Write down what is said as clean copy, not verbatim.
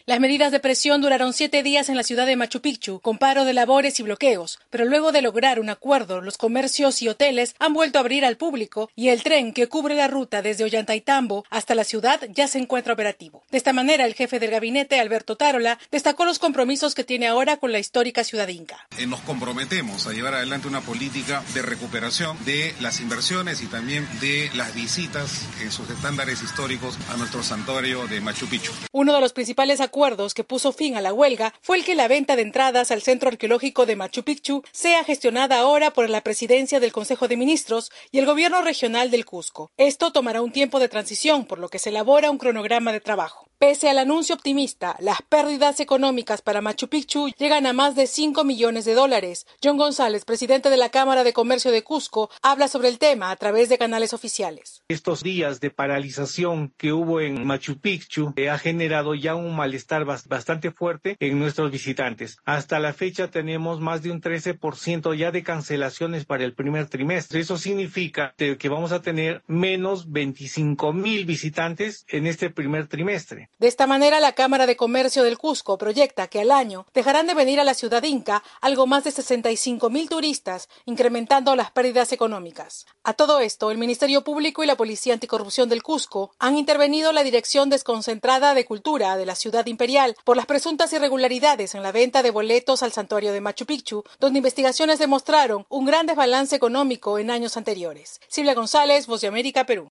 Las medidas de presión duraron 7 días en la ciudad de Machu Picchu, con paro de labores y bloqueos, pero luego de lograr un acuerdo, los comercios y hoteles han vuelto a abrir al público y el tren que cubre la ruta desde Ollantaytambo hasta la ciudad ya se encuentra operativo. De esta manera, el jefe del gabinete, Alberto Tarola, destacó los compromisos que tiene ahora con la histórica ciudad inca. Nos comprometemos a llevar adelante una política de recuperación de las inversiones y también de las visitas en sus estándares históricos a nuestro santuario de Machu Picchu. Uno de los principales acuerdos que puso fin a la huelga fue el que la venta de entradas al centro arqueológico de Machu Picchu sea gestionada ahora por la presidencia del Consejo de Ministros y el gobierno regional del Cusco. Esto tomará un tiempo de transición, por lo que se elabora un cronograma de trabajo. Pese al anuncio optimista, las pérdidas económicas para Machu Picchu llegan a más de $5 millones. John González, presidente de la Cámara de Comercio de Cusco, habla sobre el tema a través de canales oficiales. Estos días de paralización que hubo en Machu Picchu ha generado ya un malestar bastante fuerte en nuestros visitantes. Hasta la fecha tenemos más de un 13% ya de cancelaciones para el primer trimestre. Eso significa que vamos a tener menos 25,000 visitantes en este primer trimestre. De esta manera, la Cámara de Comercio del Cusco proyecta que al año dejarán de venir a la ciudad inca algo más de 65,000 turistas, incrementando las pérdidas económicas. A todo esto, el Ministerio Público y la Policía Anticorrupción del Cusco han intervenido la Dirección Desconcentrada de Cultura de la Ciudad Imperial por las presuntas irregularidades en la venta de boletos al santuario de Machu Picchu, donde investigaciones demostraron un gran desbalance económico en años anteriores. Silvia González, Voz de América, Perú.